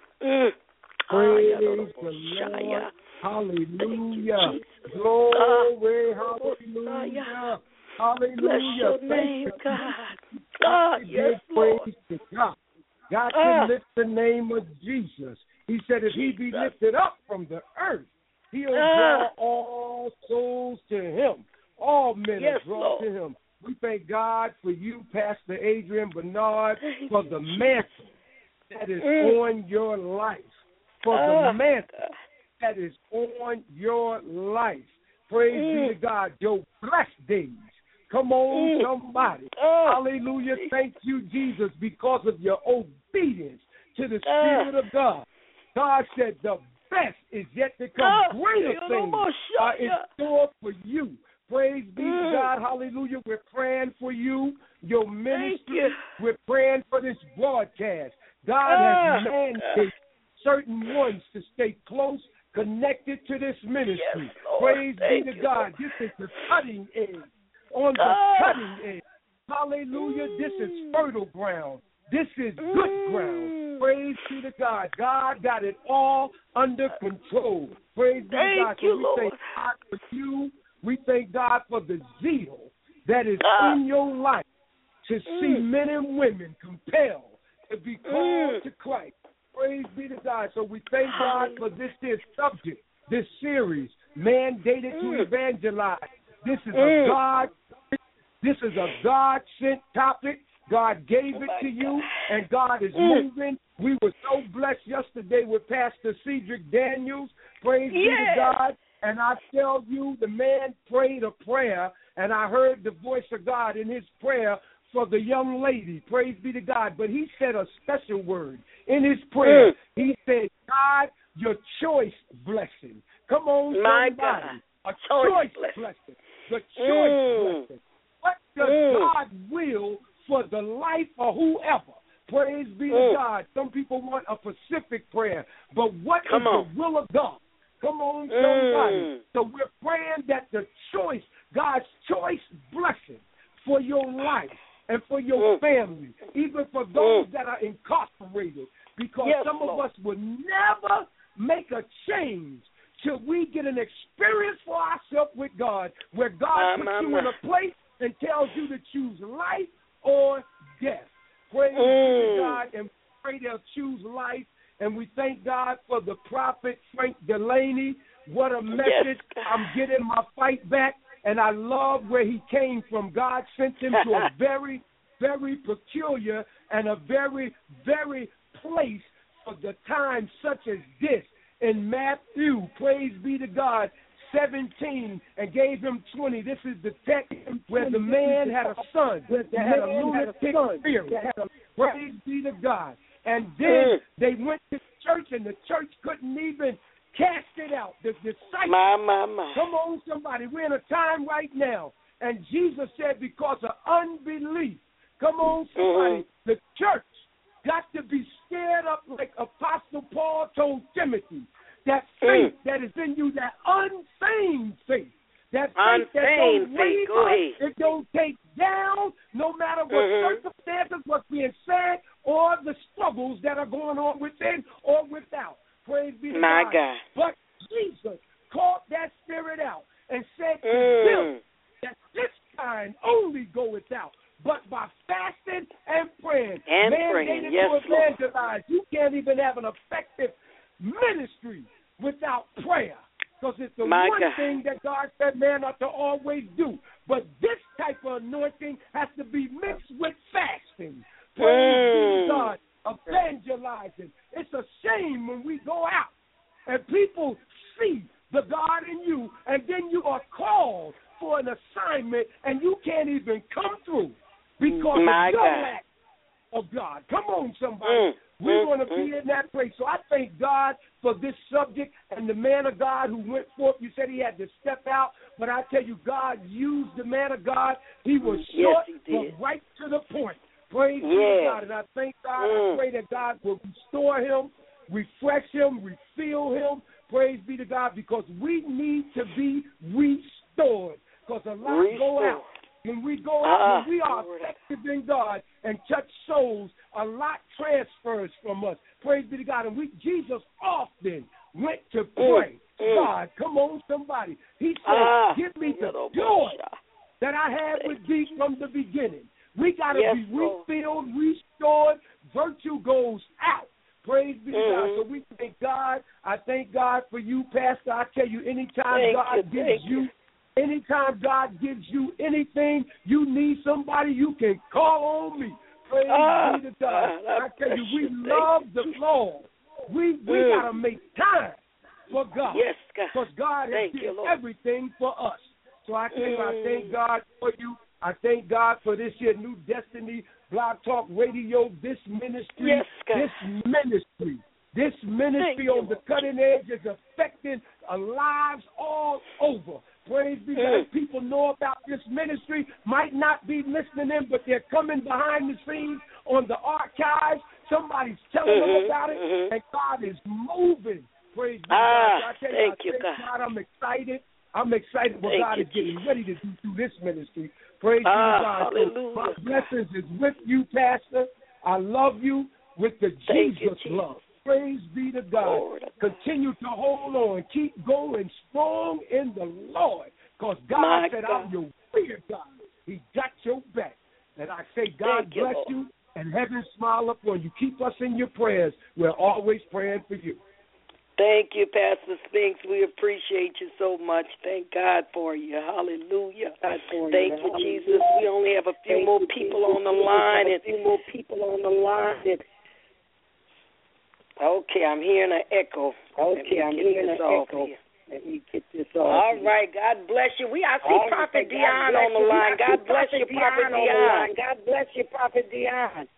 Praise the Lord. Hallelujah. Glory. Hallelujah. Hallelujah. Bless your name, God. Yes, Lord. God can lift the name of Jesus. He said if he be lifted up from the earth, he'll draw all souls to him. All men are drawn to him. We thank God for you, Pastor Adrian Bernard, for the mantle that is on your life. For the mantle that is on your life. Praise be to God. Your blessed days Come on, somebody. Hallelujah. Thank you, Jesus, because of your obedience to the Spirit of God. God said the best is yet to come. Greater things are in store for you. Praise be to God. Hallelujah. We're praying for you, your ministry. We're praying for this broadcast. God has mandated certain ones to stay close, connected to this ministry. Yes, Praise be to God. This is the cutting edge. On the cutting edge. Hallelujah. This is fertile ground. This is good ground. Praise be to God. God got it all under control. Praise be to God. So we thank God for you. We thank God for the zeal that is in your life to see men and women compelled to be called to Christ. Praise be to God. So we thank God for this subject, this series, mandated to evangelize. This is a God-sent topic. God gave it to you, and God is moving. We were so blessed yesterday with Pastor Cedric Daniels. Praise be to God. And I tell you, the man prayed a prayer, and I heard the voice of God in his prayer for the young lady. Praise be to God. But he said a special word in his prayer. He said, God, your choice blessing. Come on, somebody. God. A choice blessing. The choice blessing. What does God will for the life of whoever? Praise be to God. Some people want a specific prayer, but what is the will of God? Come on, somebody. So we're praying that the choice, God's choice blessing for your life and for your family, even for those that are incarcerated, because some of us will never make a change till we get an experience for ourselves with God, where God puts you in a place and tells you to choose life or death. Praise be to God, and pray they'll choose life. And we thank God for the prophet Frank Delaney. What a message. I'm getting my fight back, and I love where he came from. God sent him to a very, very peculiar and a very, very place for the time such as this. In Matthew, praise be to God, 17, and gave him 20. This is the text where the man had a son that had a lunatic spirit. Praise be to God. And then they went to church, and the church couldn't even cast it out. The disciples. Come on, somebody. We're in a time right now. And Jesus said, because of unbelief, come on, somebody, the church got to be scared up like Apostle Paul told Timothy. That faith that is in you, that unfeigned faith. That faith that don't waver, it don't take down, no matter what circumstances, what's being said, or the struggles that are going on within or without. Praise be to God. But Jesus called that spirit out and said to them that this kind only goeth out, but by fasting and praying. Mandated to evangelize. You can't even have an effective ministry without prayer. Because it's the one thing that God said man ought to always do. But this type of anointing has to be mixed with fasting. Praise be to God. Evangelizing. It's a shame when we go out and people see the God in you, and then you are called for an assignment and you can't even come through because of your lack of God. Come on, somebody. We want to be in that place. So I thank God for this subject and the man of God who went forth. You said he had to step out, but I tell you, God used the man of God. He was short, but right to the point. Praise be to God. And I thank God. I pray that God will restore him, refresh him, refill him. Praise be to God, because we need to be restored. Because a lot go out. When we go out, when we are effective in God and touch souls, a lot transfers from us. Praise be to God. And Jesus often went to pray. God, come on, somebody. He said, give me the joy that I had with thee from the beginning. We got to be refilled, restored. Virtue goes out. Praise be to God. So we thank God. I thank God for you, Pastor. I tell you, anytime God gives you anything, you need somebody, you can call on me. Praise be to God. I tell you, we love the Lord. We got to make time for God. Because God has done everything for us. So I tell you, I thank God for you. I thank God for this here New Destiny Blog Talk Radio, this ministry, this ministry on the cutting edge is affecting lives all over. Praise be God. People know about this ministry, might not be listening in, but they're coming behind the scenes on the archives. Somebody's telling them about it, and God is moving. Praise be God. So I thank you, God. I'm excited. I'm excited what God is getting ready to do through this ministry. Praise be God. Hallelujah. My blessings is with you, Pastor. I love you with the Jesus love. Praise be to God. Lord. Continue to hold on. Keep going strong in the Lord. Because God said, I'm your rear God. He got your back. And I say, God bless you, and heaven smile upon you. Keep us in your prayers. We're always praying for you. Thank you, Pastor Spinks. We appreciate you so much. Thank God for you. Hallelujah. Thank you, Jesus. We only have a few more people on the line. Okay, I'm hearing an echo. Let me get this off. All right, God bless you. I see Prophet Dion on the line. God bless you, Prophet Dion. God bless you, Prophet Dion.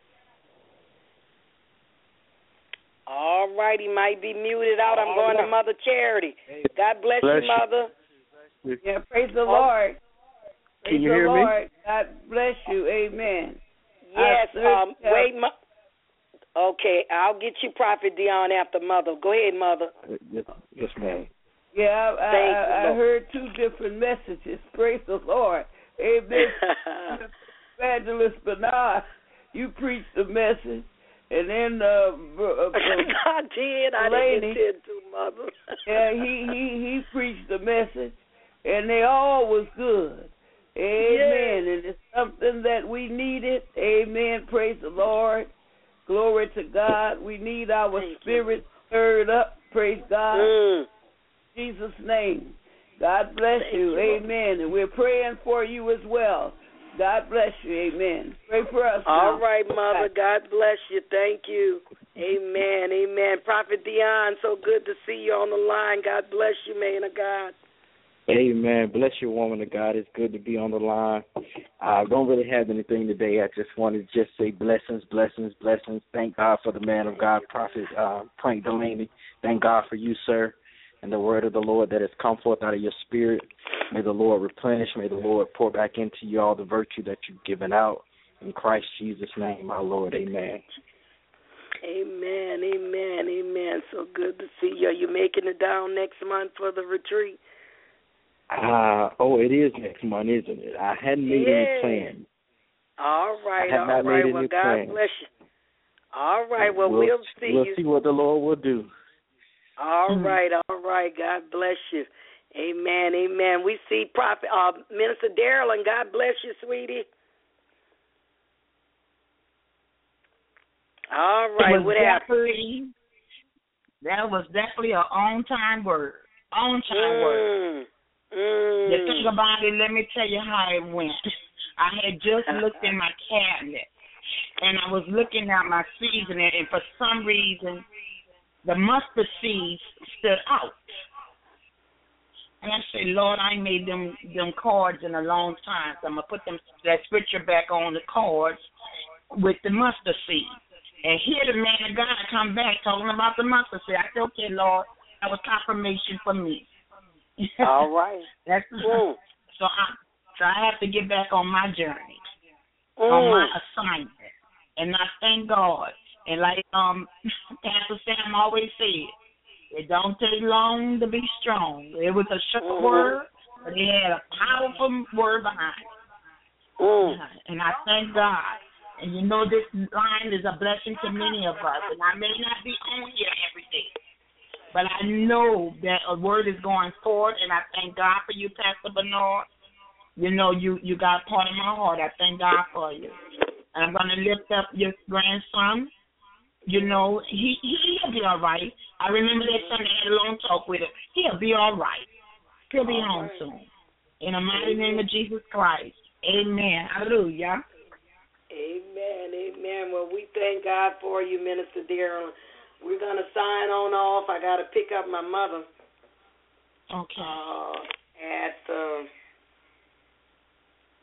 All right, he might be muted out. I'm going to Mother Charity. God bless you, Mother. Yeah, praise the Lord. Can you hear me? God bless you. Amen. Yes. Wait. Okay, I'll get you Prophet Dion after Mother. Go ahead, Mother. Yes, ma'am. Yeah, I heard two different messages. Praise the Lord. Amen. Evangelist Bernard, you preached the message. And then God did. I didn't intend to, Mother. Yeah, he preached the message, and they all was good. Amen. And it's something that we needed. Amen. Praise the Lord. Glory to God. We need our spirit stirred up. Praise God. In Jesus' name. God bless you. Amen. And we're praying for you as well. God bless you. Amen. Pray for us. All right, Mother. God bless you. Thank you. Amen. Amen. Prophet Dion, so good to see you on the line. God bless you, man of God. Amen. Bless you, woman of God. It's good to be on the line. I don't really have anything today. I just wanted to say blessings, blessings, blessings. Thank God for the man of God, Prophet Frank Delaney. Thank God for you, sir, and the word of the Lord that has come forth out of your spirit. May the Lord replenish. May the Lord pour back into you all the virtue that you've given out. In Christ Jesus' name, our Lord. Amen. Amen, amen, amen. So good to see you. Are you making it down next month for the retreat? It is next month, isn't it? I hadn't made any plans. All right, all right. Well, God bless you. All right, well, we'll see you. We'll see what the Lord will do. All right, all right. God bless you. Amen, amen. We see Prophet Minister Darrell, and God bless you, sweetie. All right, what happened? That was definitely an on-time word. On-time word. The thing about it, let me tell you how it went. I had just looked in my cabinet, and I was looking at my seasoning, and for some reason, the mustard seeds stood out. And I said, Lord, I ain't made them cards in a long time, so I'm going to put that scripture back on the cards with the mustard seed. And here the man of God come back talking about the mustard seed. I said, okay, Lord, that was confirmation for me. All right. That's cool. So I have to get back on my journey, on my assignment. And I thank God. And like Pastor Sam always said, it don't take long to be strong. It was a short word, but it had a powerful word behind it. And I thank God. And you know this line is a blessing to many of us. And I may not be on here every day, but I know that a word is going forward, and I thank God for you, Pastor Bernard. You know, you got part of my heart. I thank God for you. And I'm going to lift up your grandson. You know, he'll be all right. I remember that Sunday I had a long talk with him. He'll be all right. He'll be home soon. In the mighty name of Jesus Christ. Amen. Hallelujah. Amen. Amen. Well, we thank God for you, Minister Darrell. We're going to sign on off. I got to pick up my mother. Okay. At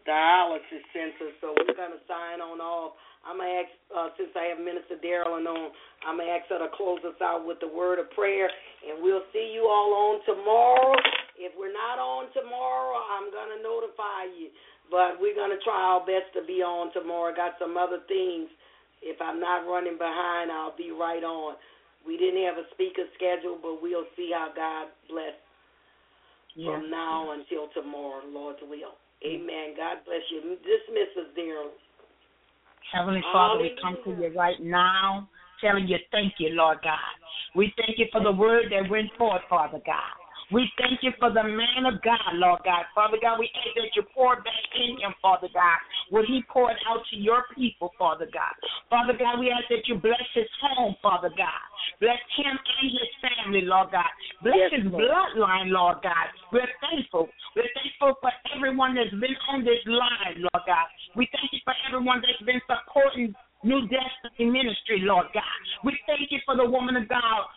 dialysis center. So we're going to sign on off. I'm going to ask, since I have Minister Darylyn on, I'm going to ask her to close us out with the word of prayer, and we'll see you all on tomorrow. If we're not on tomorrow, I'm going to notify you, but we're going to try our best to be on tomorrow. Got some other things. If I'm not running behind, I'll be right on. We didn't have a speaker schedule, but we'll see how God bless from now until tomorrow, Lord's will. Amen. God bless you. Dismiss us, Darylyn. Heavenly Father, we come to you right now telling you thank you, Lord God. We thank you for the word that went forth, Father God. We thank you for the man of God, Lord God. Father God, we ask that you pour back in him, Father God, what he poured out to your people, Father God. Father God, we ask that you bless his home, Father God. Bless him and his family, Lord God. Bless his bloodline, Lord God. We're thankful. We're thankful for everyone that's been on this line, Lord God. We thank you for everyone that's been supporting New Destiny Ministry, Lord God. We thank you for the woman of God,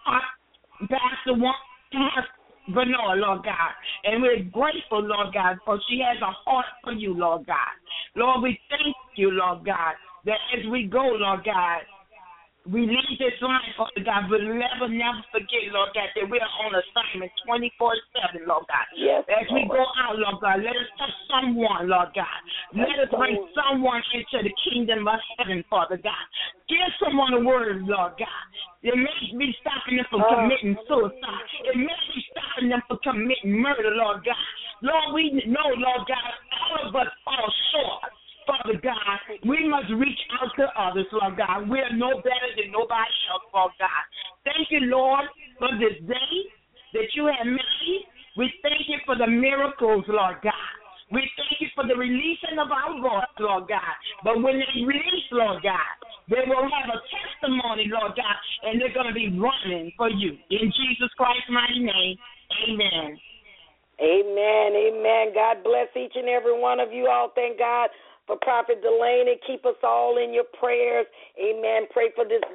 Pastor Benoit, Lord God. And we're grateful, Lord God, for she has a heart for you, Lord God. Lord, we thank you, Lord God, that as we go, Lord God, we leave this line, Father God, but never forget, Lord God, that we are on assignment 24/7, Lord God. Yes, as we go out, Lord God, let us touch someone, Lord God. Let us bring someone into the kingdom of heaven, Father God. Give someone a word, Lord God. It may be stopping them from committing suicide. It may be stopping them from committing murder, Lord God. Lord, we know, Lord God, all of us fall short. Father God, we must reach out to others, Lord God. We are no better than nobody else, Lord God. Thank you, Lord, for this day that you have made. We thank you for the miracles, Lord God. We thank you for the releasing of our voice, Lord God. But when they release, Lord God, they will have a testimony, Lord God, and they're going to be running for you. In Jesus Christ's mighty name, amen. Amen, amen. God bless each and every one of you all. Thank God for Prophet Delaney. Keep us all in your prayers. Amen. Pray for this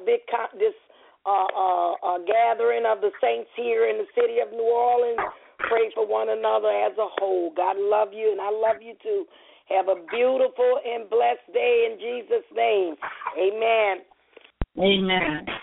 gathering of the saints here in the city of New Orleans. Pray for one another as a whole. God love you, and I love you too. Have a beautiful and blessed day in Jesus' name. Amen. Amen.